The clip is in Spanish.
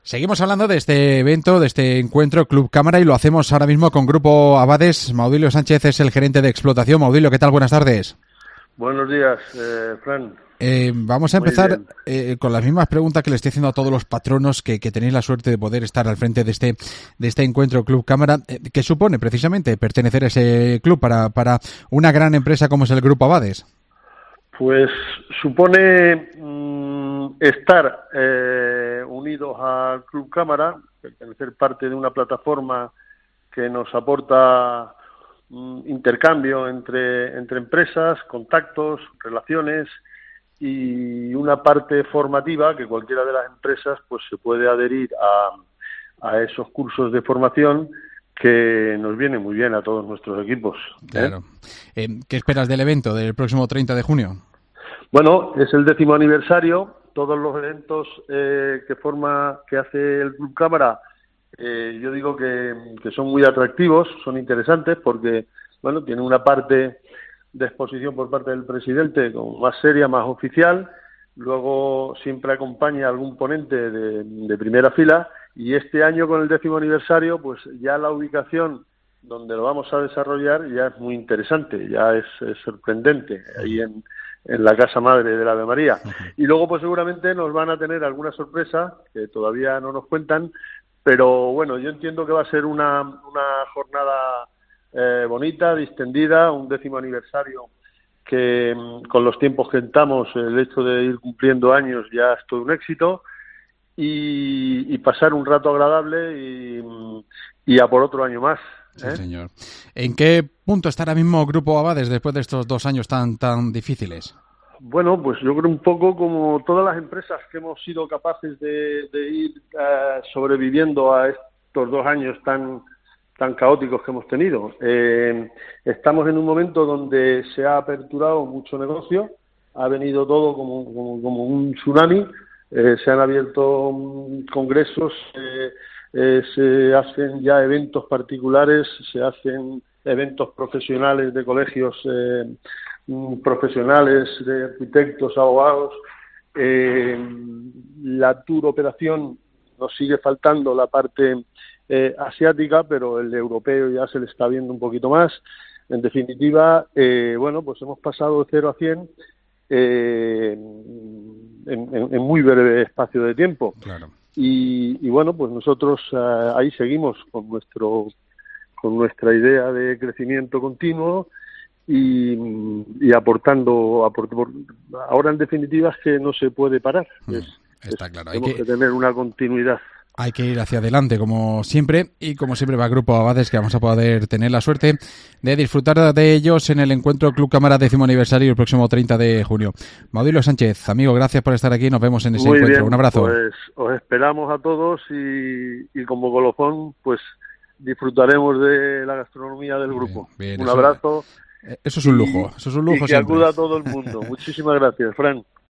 Seguimos hablando de este evento, de este encuentro Club Cámara, y lo hacemos ahora mismo con Grupo Abades. Maudilio Sánchez es el gerente de explotación. Maudilio, ¿qué tal? Buenas tardes. Buenos días, Fran. Vamos a empezar con las mismas preguntas que le estoy haciendo a todos los patronos que tenéis la suerte de poder estar al frente de este encuentro Club Cámara. ¿Qué supone precisamente pertenecer a ese club para una gran empresa como es el Grupo Abades? Pues supone estar unidos al Club Cámara, pertenecer parte de una plataforma que nos aporta intercambio entre empresas, contactos, relaciones y una parte formativa que cualquiera de las empresas pues se puede adherir a esos cursos de formación que nos viene muy bien a todos nuestros equipos. Claro. ¿Qué esperas del evento del próximo 30 de junio? Bueno, es el 10º aniversario. Todos los eventos que hace el Club Cámara, yo digo que son muy atractivos, son interesantes porque, bueno, tiene una parte de exposición por parte del presidente como más seria, más oficial. Luego siempre acompaña algún ponente de primera fila, y este año con el 10º aniversario, pues ya la ubicación donde lo vamos a desarrollar ya es muy interesante, ya es sorprendente, ahí en la Casa Madre de la Ave María. Y luego pues seguramente nos van a tener alguna sorpresa que todavía no nos cuentan, pero bueno, yo entiendo que va a ser una jornada bonita, distendida, un 10º aniversario que con los tiempos que estamos, el hecho de ir cumpliendo años ya es todo un éxito, y pasar un rato agradable y a por otro año más. Sí, señor. ¿En qué punto está ahora mismo Grupo Abades después de estos 2 años tan difíciles? Bueno, pues yo creo un poco como todas las empresas que hemos sido capaces de ir sobreviviendo a estos 2 años tan caóticos que hemos tenido. Estamos en un momento donde se ha aperturado mucho negocio, ha venido todo como un tsunami, se han abierto congresos, se hacen ya eventos particulares, se hacen eventos profesionales de colegios profesionales, de arquitectos, abogados. La tour operación nos sigue faltando la parte asiática, pero el europeo ya se le está viendo un poquito más. En definitiva, bueno, pues hemos pasado de 0 a 100 en muy breve espacio de tiempo. Claro. Y bueno, pues nosotros ahí seguimos con nuestra idea de crecimiento continuo y aportando. Ahora en definitiva es que no se puede parar. Está claro. Tenemos que tener una continuidad. Hay que ir hacia adelante, como siempre, y como siempre va Grupo Abades, que vamos a poder tener la suerte de disfrutar de ellos en el encuentro Club Cámara 10º aniversario el próximo 30 de junio. Maudilio Sánchez, amigo, gracias por estar aquí, nos vemos en ese Muy encuentro. Bien, un abrazo. Pues os esperamos a todos y como colofón, pues disfrutaremos de la gastronomía del grupo. Bien, un abrazo. Eso es un lujo, y que siempre. acuda a todo el mundo. Muchísimas gracias, Fran.